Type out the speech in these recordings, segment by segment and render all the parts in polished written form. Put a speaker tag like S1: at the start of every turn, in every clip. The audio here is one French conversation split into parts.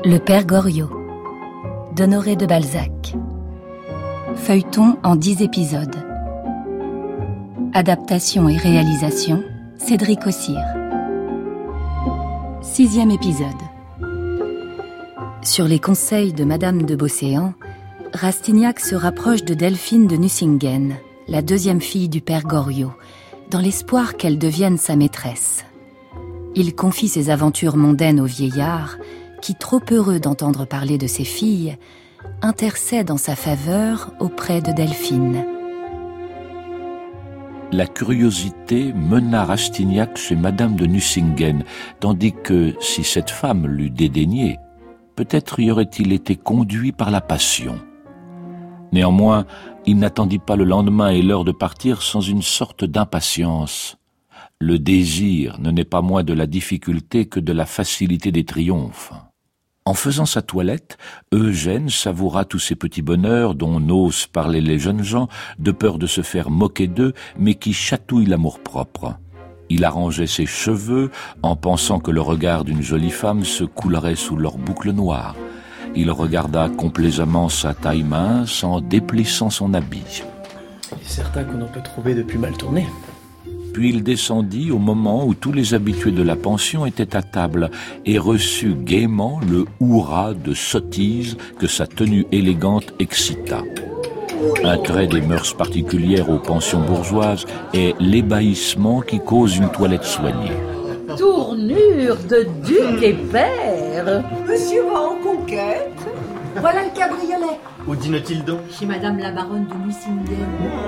S1: Le Père Goriot d'Honoré de Balzac. Feuilleton en 10 épisodes. Adaptation et réalisation, Cédric Ossire. 6e épisode. Sur les conseils de Madame de Beauséant, Rastignac se rapproche de Delphine de Nucingen, la deuxième fille du Père Goriot, dans l'espoir qu'elle devienne sa maîtresse. Il confie ses aventures mondaines au vieillard, qui, trop heureux d'entendre parler de ses filles, intercède en sa faveur auprès de Delphine.
S2: La curiosité mena Rastignac chez Madame de Nucingen, tandis que, si cette femme l'eût dédaigné, peut-être y aurait-il été conduit par la passion. Néanmoins, il n'attendit pas le lendemain et l'heure de partir sans une sorte d'impatience. Le désir ne naît pas moins de la difficulté que de la facilité des triomphes. En faisant sa toilette, Eugène savoura tous ces petits bonheurs dont n'osent parler les jeunes gens, de peur de se faire moquer d'eux, mais qui chatouillent l'amour-propre. Il arrangeait ses cheveux en pensant que le regard d'une jolie femme se coulerait sous leurs boucles noires. Il regarda complaisamment sa taille mince en déplissant son habit.
S3: Il est certain qu'on en peut trouver de plus mal tourné.
S2: Puis il descendit au moment où tous les habitués de la pension étaient à table et reçut gaiement le hurrah de sottise que sa tenue élégante excita. Un trait des mœurs particulières aux pensions bourgeoises est l'ébahissement qui cause une toilette soignée.
S4: Tournure de duc et père.
S5: Monsieur va en conquête. Voilà le cabriolet.
S3: Où dîne-t-il donc?
S4: Chez Madame la baronne de Nucingen.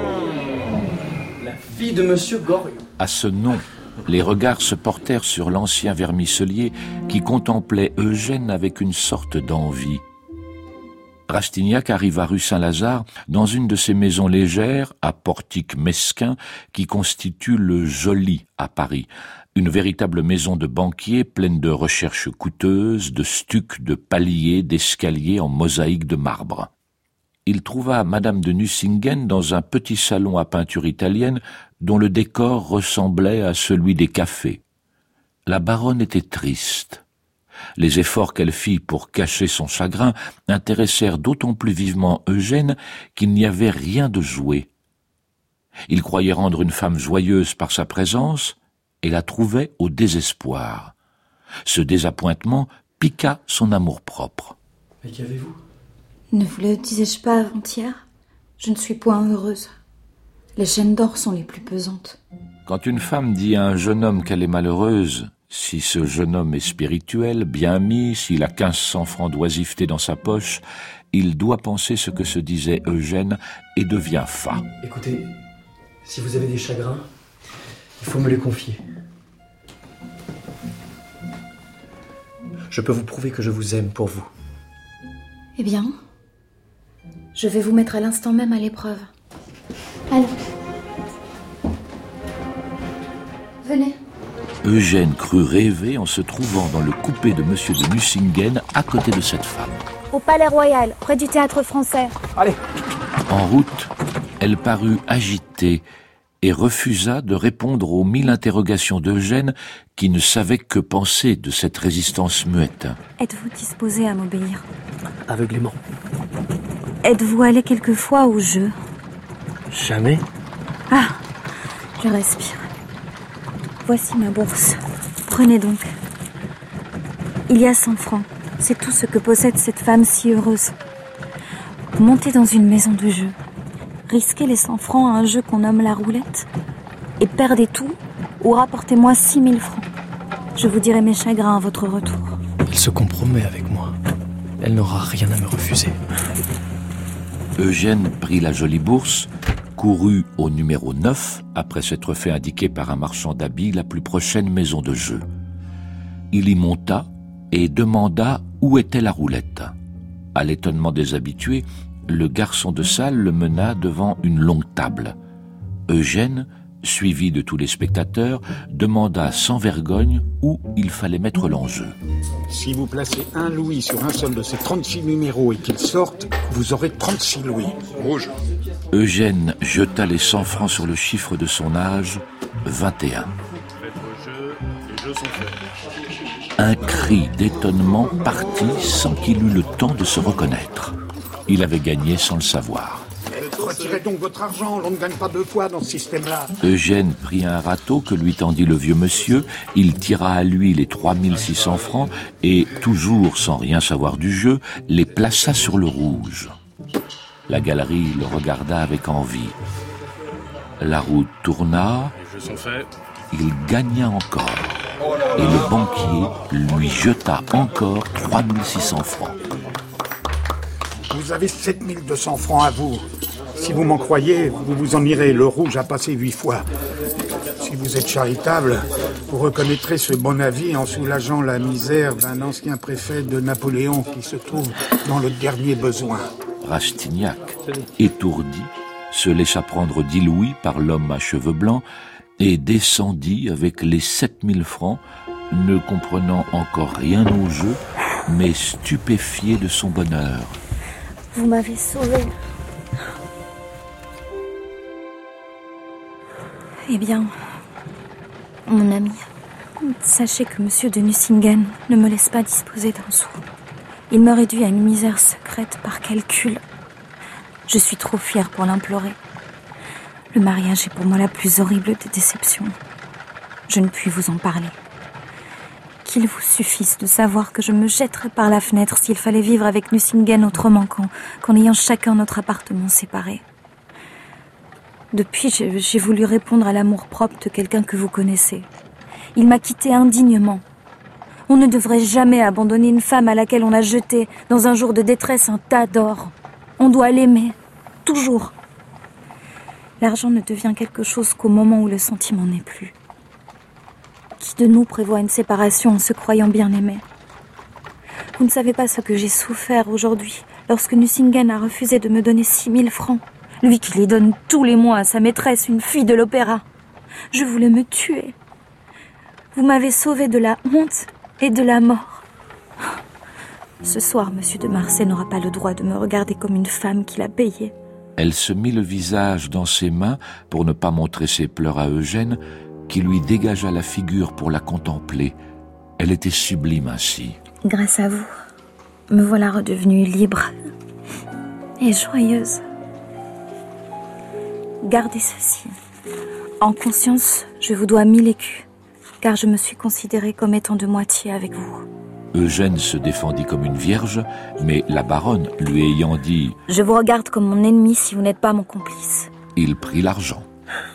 S3: La fille de Monsieur Goriot.
S2: À ce nom, les regards se portèrent sur l'ancien vermicelier qui contemplait Eugène avec une sorte d'envie. Rastignac arriva rue Saint-Lazare dans une de ces maisons légères à portique mesquin qui constituent le Joli à Paris. Une véritable maison de banquier pleine de recherches coûteuses, de stucs, de paliers, d'escaliers en mosaïque de marbre. Il trouva Madame de Nucingen dans un petit salon à peinture italienne dont le décor ressemblait à celui des cafés. La baronne était triste. Les efforts qu'elle fit pour cacher son chagrin intéressèrent d'autant plus vivement Eugène qu'il n'y avait rien de joué. Il croyait rendre une femme joyeuse par sa présence et la trouvait au désespoir. Ce désappointement piqua son amour-propre.
S3: Mais qu'avez-vous?
S6: Ne vous le disais-je pas avant-hier? Je ne suis point heureuse. Les chaînes d'or sont les plus pesantes.
S2: Quand une femme dit à un jeune homme qu'elle est malheureuse, si ce jeune homme est spirituel, bien mis, s'il a 1500 francs d'oisiveté dans sa poche, il doit penser ce que se disait Eugène et devient fat.
S3: Écoutez, si vous avez des chagrins, il faut me les confier. Je peux vous prouver que je vous aime pour vous.
S6: Eh bien, je vais vous mettre à l'instant même à l'épreuve. Allez. Venez.
S2: Eugène crut rêver en se trouvant dans le coupé de Monsieur de Nucingen à côté de cette femme.
S7: Au Palais Royal, près du Théâtre Français.
S3: Allez.
S2: En route, elle parut agitée et refusa de répondre aux 1000 interrogations d'Eugène qui ne savait que penser de cette résistance muette.
S7: Êtes-vous disposé à m'obéir?
S3: Aveuglément.
S7: Êtes-vous allé quelquefois au jeu?
S3: Jamais.
S7: Ah, je respire. Voici ma bourse. Prenez donc. Il y a 100 francs. C'est tout ce que possède cette femme si heureuse. Montez dans une maison de jeu. Risquez les 100 francs à un jeu qu'on nomme la roulette. Et perdez tout ou rapportez-moi 6000 francs. Je vous dirai mes chagrins à votre retour.
S3: Elle se compromet avec moi. Elle n'aura rien à me refuser.
S2: Eugène prit la jolie bourse, courut au numéro 9, après s'être fait indiquer par un marchand d'habits la plus prochaine maison de jeu. Il y monta et demanda où était la roulette. À l'étonnement des habitués, le garçon de salle le mena devant une longue table. Eugène, suivi de tous les spectateurs, demanda sans vergogne où il fallait mettre l'enjeu.
S8: Si vous placez un louis sur un seul de ces 36 numéros et qu'ils sortent, vous aurez 36 louis. Rouge.
S2: Eugène jeta les 100 francs sur le chiffre de son âge, 21.
S8: Faites vos jeux, les jeux sont faits.
S2: Un cri d'étonnement partit sans qu'il eût le temps de se reconnaître. Il avait gagné sans le savoir.
S8: Retirez donc votre argent, on ne gagne pas deux fois dans ce système-là.
S2: Eugène prit un râteau que lui tendit le vieux monsieur, il tira à lui les 3600 francs et, toujours sans rien savoir du jeu, les plaça sur le rouge. La galerie le regarda avec envie. La roue tourna, il gagna encore, et le banquier lui jeta encore 3600 francs.
S8: Vous avez 7200 francs à vous. Si vous m'en croyez, vous vous en irez. Le rouge a passé 8 fois. Si vous êtes charitable, vous reconnaîtrez ce bon avis en soulageant la misère d'un ancien préfet de Napoléon qui se trouve dans le dernier besoin.
S2: Rastignac, étourdi, se laissa prendre 10 louis par l'homme à cheveux blancs et descendit avec les 7000 francs, ne comprenant encore rien au jeu, mais stupéfié de son bonheur.
S7: Vous m'avez sauvé. Eh bien, mon ami, sachez que monsieur de Nucingen ne me laisse pas disposer d'un sou. Il me réduit à une misère secrète par calcul. Je suis trop fière pour l'implorer. Le mariage est pour moi la plus horrible des déceptions. Je ne puis vous en parler. Qu'il vous suffise de savoir que je me jetterais par la fenêtre s'il fallait vivre avec Nucingen autrement qu'en ayant chacun notre appartement séparé. Depuis, j'ai voulu répondre à l'amour-propre de quelqu'un que vous connaissez. Il m'a quitté indignement. On ne devrait jamais abandonner une femme à laquelle on a jeté, dans un jour de détresse, un tas d'or. On doit l'aimer, toujours. L'argent ne devient quelque chose qu'au moment où le sentiment n'est plus. Qui de nous prévoit une séparation en se croyant bien aimé? Vous ne savez pas ce que j'ai souffert aujourd'hui, lorsque Nucingen a refusé de me donner 6000 francs. Lui qui les donne tous les mois à sa maîtresse, une fille de l'opéra. Je voulais me tuer. Vous m'avez sauvé de la honte et de la mort. Ce soir, monsieur de Marsay n'aura pas le droit de me regarder comme une femme qu'il a payée.
S2: Elle se mit le visage dans ses mains pour ne pas montrer ses pleurs à Eugène, qui lui dégagea la figure pour la contempler. Elle était sublime ainsi.
S7: Grâce à vous, me voilà redevenue libre et joyeuse. Gardez ceci. En conscience, je vous dois 1000 écus, car je me suis considérée comme étant de moitié avec vous.
S2: Eugène se défendit comme une vierge, mais la baronne, lui ayant dit «
S7: Je vous regarde comme mon ennemi si vous n'êtes pas mon complice. »
S2: il prit l'argent.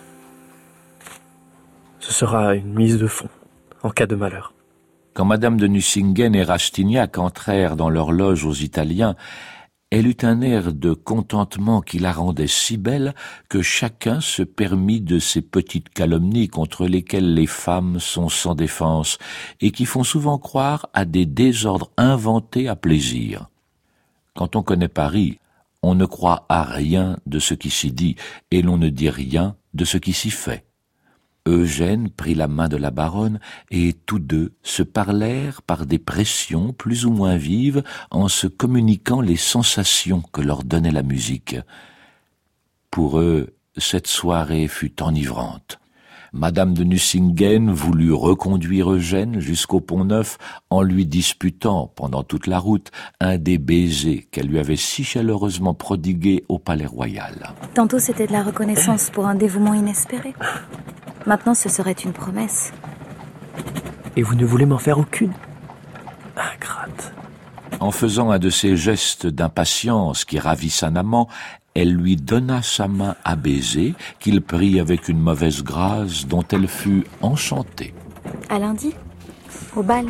S9: Ce sera une mise de fonds, en cas de malheur.
S2: Quand madame de Nucingen et Rastignac entrèrent dans leur loge aux Italiens, elle eut un air de contentement qui la rendait si belle que chacun se permit de ces petites calomnies contre lesquelles les femmes sont sans défense et qui font souvent croire à des désordres inventés à plaisir. Quand on connaît Paris, on ne croit à rien de ce qui s'y dit et l'on ne dit rien de ce qui s'y fait. Eugène prit la main de la baronne et tous deux se parlèrent par des pressions plus ou moins vives en se communiquant les sensations que leur donnait la musique. Pour eux, cette soirée fut enivrante. Madame de Nucingen voulut reconduire Eugène jusqu'au Pont-Neuf en lui disputant, pendant toute la route, un des baisers qu'elle lui avait si chaleureusement prodigués au Palais Royal.
S7: Tantôt c'était de la reconnaissance pour un dévouement inespéré. Maintenant ce serait une promesse.
S9: Et vous ne voulez m'en faire aucune? Ingrate.
S2: En faisant un de ces gestes d'impatience qui ravissent un amant, elle lui donna sa main à baiser, qu'il prit avec une mauvaise grâce dont elle fut enchantée.
S7: À lundi, au bal.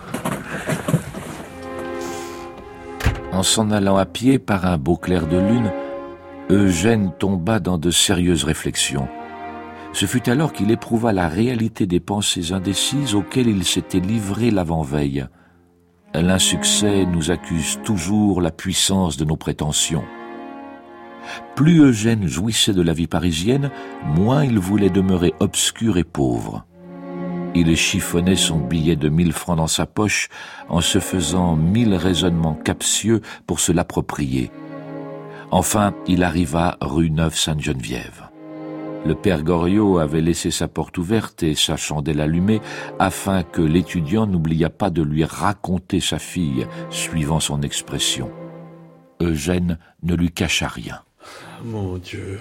S2: En s'en allant à pied par un beau clair de lune, Eugène tomba dans de sérieuses réflexions. Ce fut alors qu'il éprouva la réalité des pensées indécises auxquelles il s'était livré l'avant-veille. L'insuccès nous accuse toujours la puissance de nos prétentions. Plus Eugène jouissait de la vie parisienne, moins il voulait demeurer obscur et pauvre. Il chiffonnait son billet de 1000 francs dans sa poche en se faisant 1000 raisonnements captieux pour se l'approprier. Enfin, il arriva rue Neuve-Sainte-Geneviève. Le père Goriot avait laissé sa porte ouverte et sa chandelle allumée afin que l'étudiant n'oubliât pas de lui raconter sa fille, suivant son expression. Eugène ne lui cacha rien.
S10: Mon Dieu.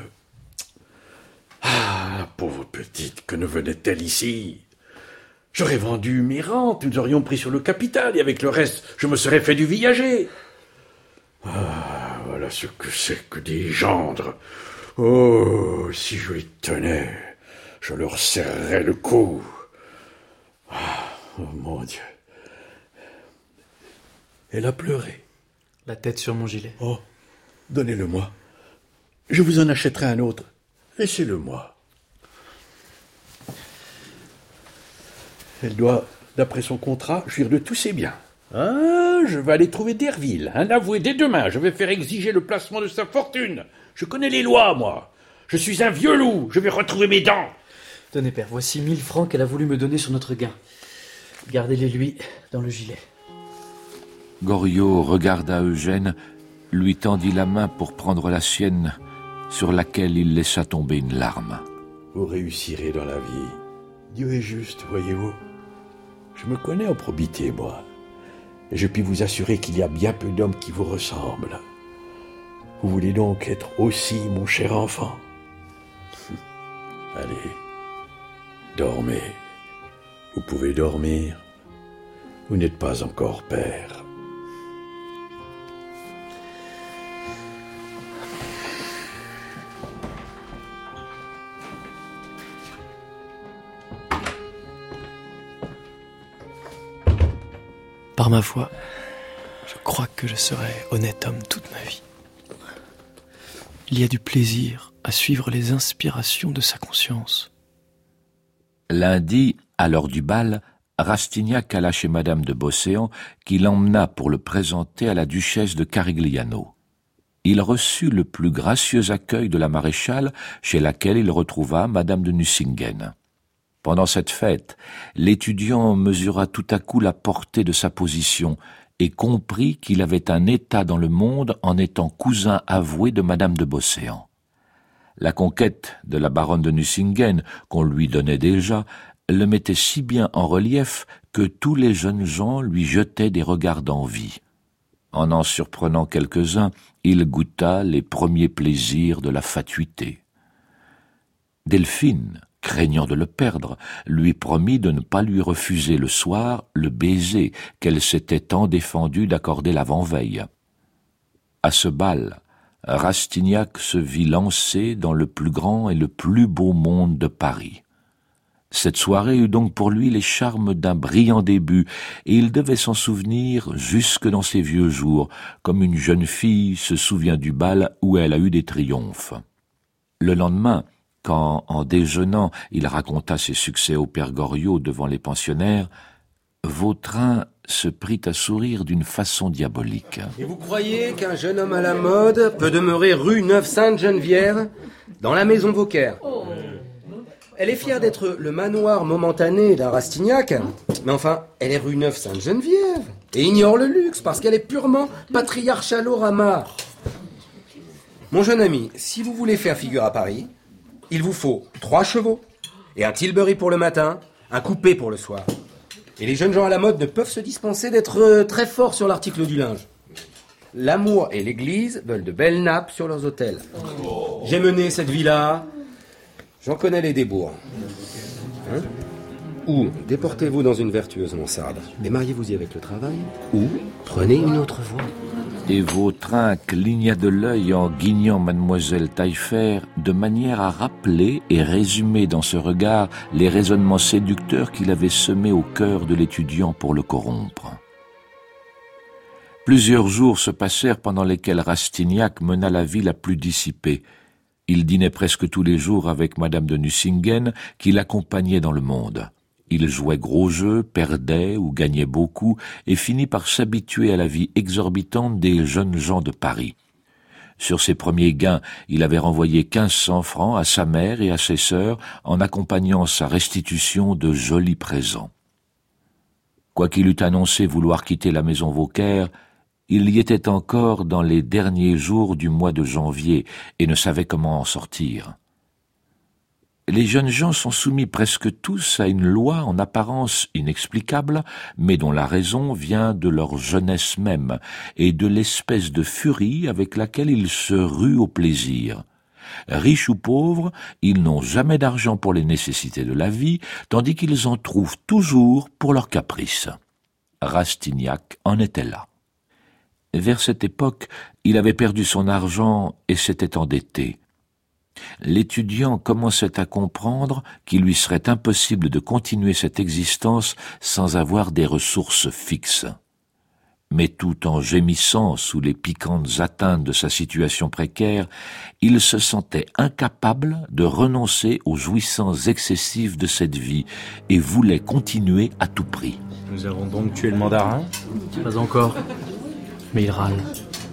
S10: Ah, la pauvre petite, que ne venait-elle ici? J'aurais vendu mes rentes, nous aurions pris sur le capital, et avec le reste, je me serais fait du viager. Ah, voilà ce que c'est que des gendres. Oh, si je les tenais, je leur serrerais le cou. Ah, oh mon Dieu. Elle a pleuré.
S3: La tête sur mon gilet.
S10: Oh, donnez-le-moi. Je vous en achèterai un autre. Laissez-le-moi. Elle doit, d'après son contrat, jouir de tous ses biens. Ah, je vais aller trouver Derville, un avoué dès demain. Je vais faire exiger le placement de sa fortune. Je connais les lois, moi. Je suis un vieux loup. Je vais retrouver mes dents.
S3: Tenez, père, voici 1000 francs qu'elle a voulu me donner sur notre gain. Gardez-les, lui, dans le gilet.
S2: Goriot regarda Eugène, lui tendit la main pour prendre la sienne, sur laquelle il laissa tomber une larme.
S10: Vous réussirez dans la vie. Dieu est juste, voyez-vous. Je me connais en probité, moi. Et je puis vous assurer qu'il y a bien peu d'hommes qui vous ressemblent. Vous voulez donc être aussi mon cher enfant? Allez, dormez. Vous pouvez dormir. Vous n'êtes pas encore père.
S9: Par ma foi, je crois que je serai honnête homme toute ma vie. Il y a du plaisir à suivre les inspirations de sa conscience.
S2: Lundi, à l'heure du bal, Rastignac alla chez Madame de Beauséant, qui l'emmena pour le présenter à la duchesse de Carigliano. Il reçut le plus gracieux accueil de la maréchale, chez laquelle il retrouva Madame de Nucingen. Pendant cette fête, l'étudiant mesura tout à coup la portée de sa position et comprit qu'il avait un état dans le monde en étant cousin avoué de Madame de Beauséant. La conquête de la baronne de Nucingen, qu'on lui donnait déjà, le mettait si bien en relief que tous les jeunes gens lui jetaient des regards d'envie. En surprenant quelques-uns, il goûta les premiers plaisirs de la fatuité. Delphine, craignant de le perdre, lui promit de ne pas lui refuser le soir le baiser qu'elle s'était tant défendue d'accorder l'avant-veille. À ce bal, Rastignac se vit lancé dans le plus grand et le plus beau monde de Paris. Cette soirée eut donc pour lui les charmes d'un brillant début, et il devait s'en souvenir jusque dans ses vieux jours, comme une jeune fille se souvient du bal où elle a eu des triomphes. Le lendemain, quand, en déjeunant, il raconta ses succès au père Goriot devant les pensionnaires, Vautrin se prit à sourire d'une façon diabolique.
S11: Et vous croyez qu'un jeune homme à la mode peut demeurer rue Neuve-Sainte-Geneviève, dans la maison Vauquer? Elle est fière d'être le manoir momentané d'un Rastignac, mais enfin, elle est rue Neuve-Sainte-Geneviève, et ignore le luxe, parce qu'elle est purement patriarchalorama. Mon jeune ami, si vous voulez faire figure à Paris, il vous faut 3 chevaux, et un tilbury pour le matin, un coupé pour le soir. Et les jeunes gens à la mode ne peuvent se dispenser d'être très forts sur l'article du linge. L'amour et l'église veulent de belles nappes sur leurs hôtels. J'ai mené cette villa, j'en connais les débours. Ou déportez-vous dans une vertueuse mansarde, et mariez-vous-y avec le travail, ou prenez une autre voie.
S2: Et Vautrin cligna de l'œil en guignant mademoiselle Taillefer, de manière à rappeler et résumer dans ce regard les raisonnements séducteurs qu'il avait semés au cœur de l'étudiant pour le corrompre. Plusieurs jours se passèrent pendant lesquels Rastignac mena la vie la plus dissipée. Il dînait presque tous les jours avec Madame de Nucingen, qui l'accompagnait dans le monde. Il jouait gros jeu, perdait ou gagnait beaucoup, et finit par s'habituer à la vie exorbitante des jeunes gens de Paris. Sur ses premiers gains, il avait renvoyé 1500 francs à sa mère et à ses sœurs, en accompagnant sa restitution de jolis présents. Quoiqu'il eût annoncé vouloir quitter la maison Vauquer, il y était encore dans les derniers jours du mois de janvier et ne savait comment en sortir. Les jeunes gens sont soumis presque tous à une loi en apparence inexplicable, mais dont la raison vient de leur jeunesse même et de l'espèce de furie avec laquelle ils se ruent au plaisir. Riches ou pauvres, ils n'ont jamais d'argent pour les nécessités de la vie, tandis qu'ils en trouvent toujours pour leurs caprices. Rastignac en était là. Vers cette époque, il avait perdu son argent et s'était endetté. L'étudiant commençait à comprendre qu'il lui serait impossible de continuer cette existence sans avoir des ressources fixes. Mais tout en gémissant sous les piquantes atteintes de sa situation précaire, il se sentait incapable de renoncer aux jouissances excessives de cette vie et voulait continuer à tout prix.
S12: Nous avons donc tué le mandarin ?
S3: Pas encore, mais il râle.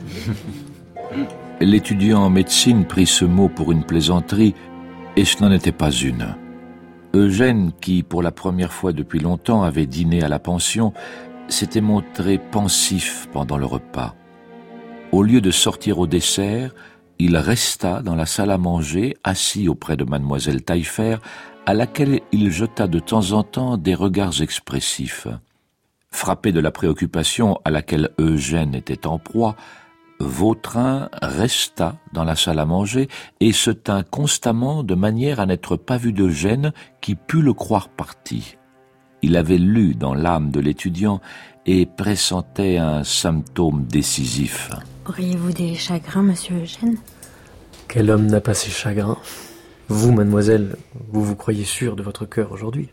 S2: L'étudiant en médecine prit ce mot pour une plaisanterie, et ce n'en était pas une. Eugène, qui pour la première fois depuis longtemps avait dîné à la pension, s'était montré pensif pendant le repas. Au lieu de sortir au dessert, il resta dans la salle à manger, assis auprès de mademoiselle Taillefer, à laquelle il jeta de temps en temps des regards expressifs. Frappé de la préoccupation à laquelle Eugène était en proie, Vautrin resta dans la salle à manger et se tint constamment de manière à n'être pas vu d'Eugène qui put le croire parti. Il avait lu dans l'âme de l'étudiant et pressentait un symptôme décisif.
S7: Auriez-vous des chagrins, monsieur Eugène ?
S3: Quel homme n'a pas ses chagrins ? Vous, mademoiselle, vous vous croyez sûre de votre cœur aujourd'hui.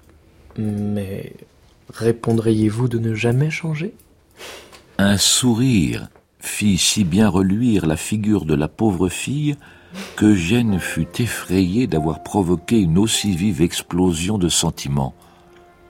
S3: Mais répondriez-vous de ne jamais changer ?
S2: Un sourire fit si bien reluire la figure de la pauvre fille qu'Eugène fut effrayé d'avoir provoqué une aussi vive explosion de sentiments.
S3: Quoi ?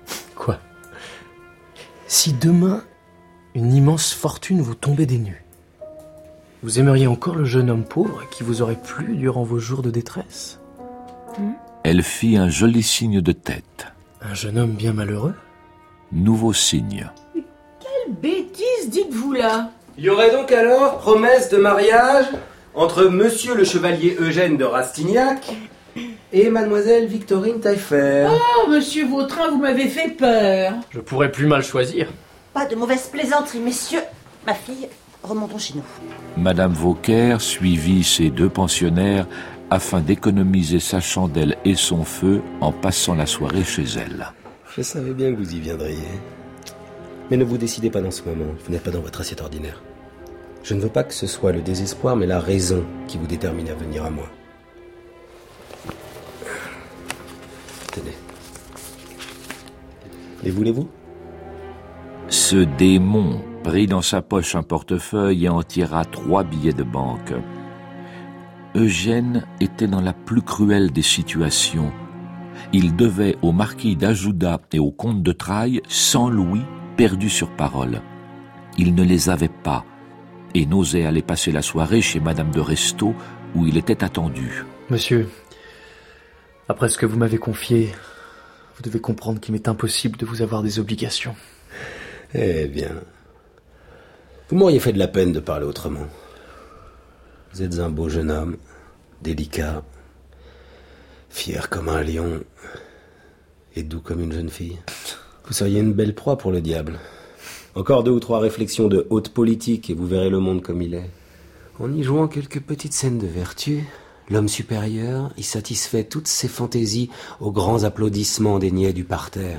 S3: Si demain, une immense fortune vous tombait des nues, vous aimeriez encore le jeune homme pauvre qui vous aurait plu durant vos jours de détresse ?
S2: Elle fit un joli signe de tête.
S3: Un jeune homme bien malheureux ?
S2: Nouveau signe.
S4: Quelle bêtise dites-vous là ?
S11: Il y aurait donc alors promesse de mariage entre monsieur le chevalier Eugène de Rastignac et mademoiselle Victorine Taillefer.
S4: Oh, monsieur Vautrin, vous m'avez fait peur.
S3: Je pourrais plus mal choisir.
S5: Pas de mauvaise plaisanterie, messieurs. Ma fille, remontons chez nous.
S2: Madame Vauquer suivit ses deux pensionnaires afin d'économiser sa chandelle et son feu en passant la soirée chez elle.
S11: Je savais bien que vous y viendriez. Mais ne vous décidez pas dans ce moment, vous n'êtes pas dans votre assiette ordinaire. Je ne veux pas que ce soit le désespoir, mais la raison qui vous détermine à venir à moi. Tenez. Les voulez-vous ?
S2: Ce démon prit dans sa poche un portefeuille et en tira 3 billets de banque. Eugène était dans la plus cruelle des situations. Il devait au marquis d'Ajuda et au comte de Trailles 100 louis perdus sur parole. Il ne les avait pas et n'osait aller passer la soirée chez madame de Restaud où il était attendu.
S3: Monsieur, après ce que vous m'avez confié, vous devez comprendre qu'il m'est impossible de vous avoir des obligations.
S11: Eh bien, vous m'auriez fait de la peine de parler autrement. Vous êtes un beau jeune homme, délicat, fier comme un lion et doux comme une jeune fille. Vous seriez une belle proie pour le diable. Encore 2 ou 3 réflexions de haute politique et vous verrez le monde comme il est. En y jouant quelques petites scènes de vertu, l'homme supérieur y satisfait toutes ses fantaisies aux grands applaudissements des niais du parterre.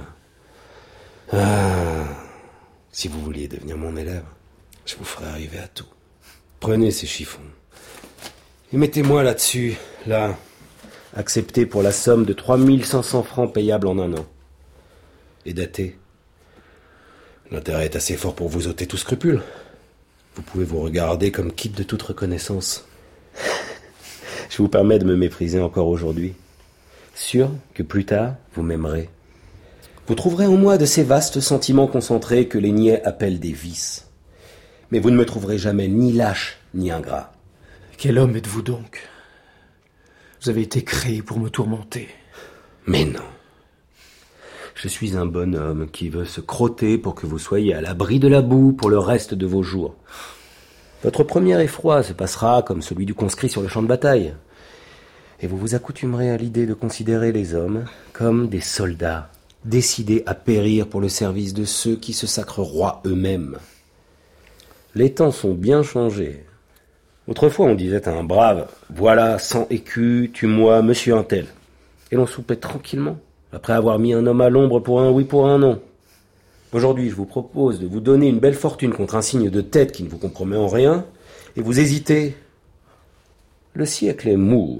S11: Ah, si vous vouliez devenir mon élève, je vous ferais arriver à tout. Prenez ces chiffons et mettez-moi là-dessus, là, accepté pour la somme de 3500 francs payables en 1 an. Et daté. L'intérêt est assez fort pour vous ôter tout scrupule. Vous pouvez vous regarder comme quitte de toute reconnaissance. Je vous permets de me mépriser encore aujourd'hui, sûr que plus tard, vous m'aimerez. Vous trouverez en moi de ces vastes sentiments concentrés que les niais appellent des vices. Mais vous ne me trouverez jamais ni lâche ni ingrat.
S3: Quel homme êtes-vous donc ? Vous avez été créé pour me tourmenter.
S11: Mais non. Je suis un bonhomme qui veut se crotter pour que vous soyez à l'abri de la boue pour le reste de vos jours. Votre premier effroi se passera comme celui du conscrit sur le champ de bataille. Et vous vous accoutumerez à l'idée de considérer les hommes comme des soldats, décidés à périr pour le service de ceux qui se sacrent rois eux-mêmes. Les temps sont bien changés. Autrefois, on disait à un brave, voilà, 100 écus, tue-moi, monsieur un tel. Et l'on soupait tranquillement, après avoir mis un homme à l'ombre pour un oui, pour un non. Aujourd'hui, je vous propose de vous donner une belle fortune contre un signe de tête qui ne vous compromet en rien, et vous hésitez. Le siècle est mou.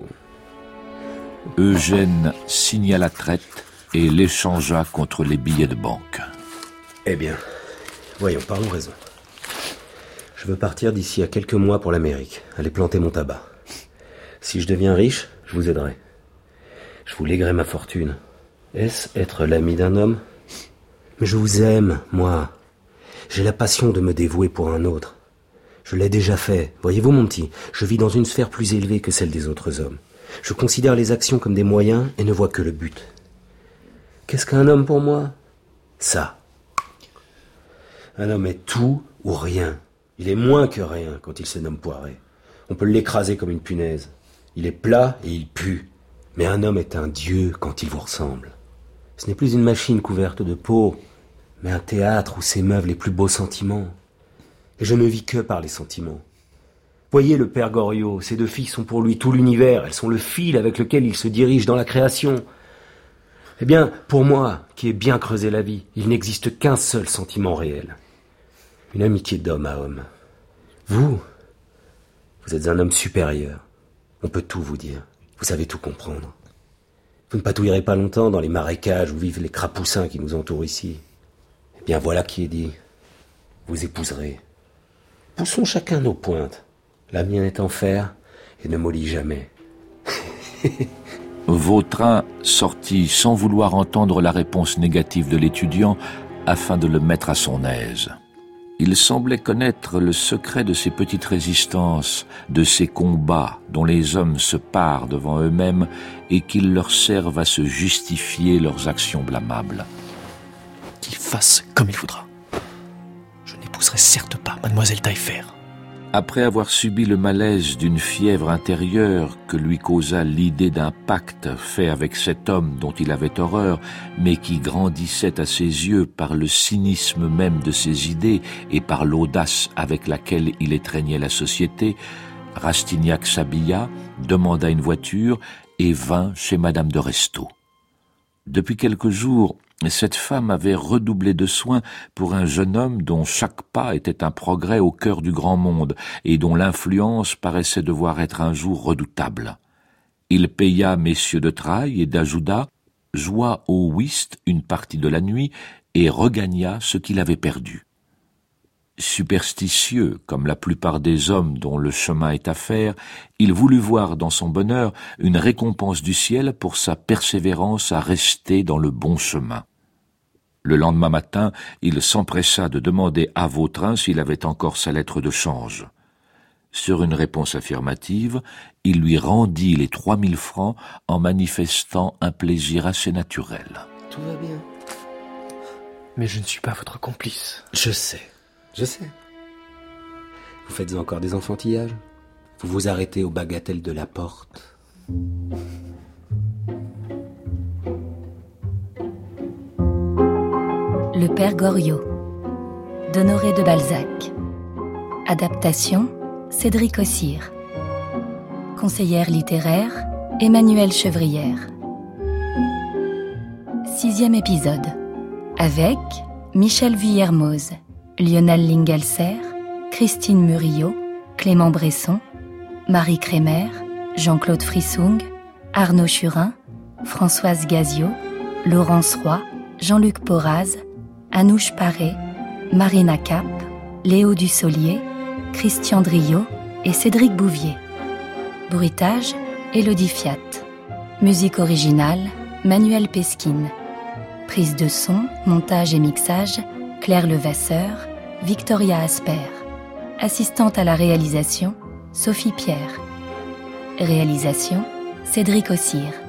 S2: Eugène signa la traite et l'échangea contre les billets de banque.
S11: Eh bien, voyons, parlons raison. Je veux partir d'ici à quelques mois pour l'Amérique, aller planter mon tabac. Si je deviens riche, je vous aiderai. Je vous léguerai ma fortune. Est-ce être l'ami d'un homme ? Mais je vous aime, moi. J'ai la passion de me dévouer pour un autre. Je l'ai déjà fait. Voyez-vous, mon petit, je vis dans une sphère plus élevée que celle des autres hommes. Je considère les actions comme des moyens et ne vois que le but. Qu'est-ce qu'un homme pour moi ? Ça. Un homme est tout ou rien. Il est moins que rien quand il se nomme Poiret. On peut l'écraser comme une punaise. Il est plat et il pue. Mais un homme est un dieu quand il vous ressemble. Ce n'est plus une machine couverte de peau, mais un théâtre où s'émeuvent les plus beaux sentiments. Et je ne vis que par les sentiments. Voyez le père Goriot, ces deux filles sont pour lui tout l'univers, elles sont le fil avec lequel il se dirige dans la création. Eh bien, pour moi, qui ai bien creusé la vie, il n'existe qu'un seul sentiment réel. Une amitié d'homme à homme. Vous êtes un homme supérieur. On peut tout vous dire. Vous savez tout comprendre. Vous ne patouillerez pas longtemps dans les marécages où vivent les crapoussins qui nous entourent ici. Eh bien, voilà qui est dit. Vous épouserez. Poussons chacun nos pointes. La mienne est en fer et ne mollit jamais.
S2: Vautrin sortit sans vouloir entendre la réponse négative de l'étudiant afin de le mettre à son aise. Il semblait connaître le secret de ces petites résistances, de ces combats dont les hommes se parent devant eux-mêmes et qui leur servent à se justifier leurs actions blâmables.
S9: Qu'il fasse comme il voudra. Je n'épouserai certes pas mademoiselle Taillefer.
S2: Après avoir subi le malaise d'une fièvre intérieure que lui causa l'idée d'un pacte fait avec cet homme dont il avait horreur, mais qui grandissait à ses yeux par le cynisme même de ses idées et par l'audace avec laquelle il étreignait la société, Rastignac s'habilla, demanda une voiture et vint chez madame de Restaud. Depuis quelques jours, cette femme avait redoublé de soins pour un jeune homme dont chaque pas était un progrès au cœur du grand monde et dont l'influence paraissait devoir être un jour redoutable. Il paya messieurs de Trailles et d'Ajuda, joua au whist une partie de la nuit et regagna ce qu'il avait perdu. Superstitieux, comme la plupart des hommes dont le chemin est à faire, il voulut voir dans son bonheur une récompense du ciel pour sa persévérance à rester dans le bon chemin. Le lendemain matin, il s'empressa de demander à Vautrin s'il avait encore sa lettre de change. Sur une réponse affirmative, il lui rendit les 3000 francs en manifestant un plaisir assez naturel.
S11: Tout va bien.
S3: Mais je ne suis pas votre complice.
S11: Je sais. Vous faites encore des enfantillages ? Vous vous arrêtez aux bagatelles de la porte ?
S1: Le père Goriot d'Honoré de Balzac. Adaptation Cédric Ossire. Conseillère littéraire Emmanuelle Chevrière. 6e épisode. Avec Michel Vuillermoz, Lionel Lingelser, Christine Murillo, Clément Bresson, Marie Crémer, Jean-Claude Frissung, Arnaud Churin, Françoise Gazio, Laurence Roy, Jean-Luc Poraz, Anouche Paré, Marina Cap, Léo Dussolier, Christian Driot et Cédric Bouvier. Bruitage, Élodie Fiat. Musique originale, Manuel Pesquine. Prise de son, montage et mixage, Claire Levasseur, Victoria Asper. Assistante à la réalisation, Sophie Pierre. Réalisation, Cédric Ossire.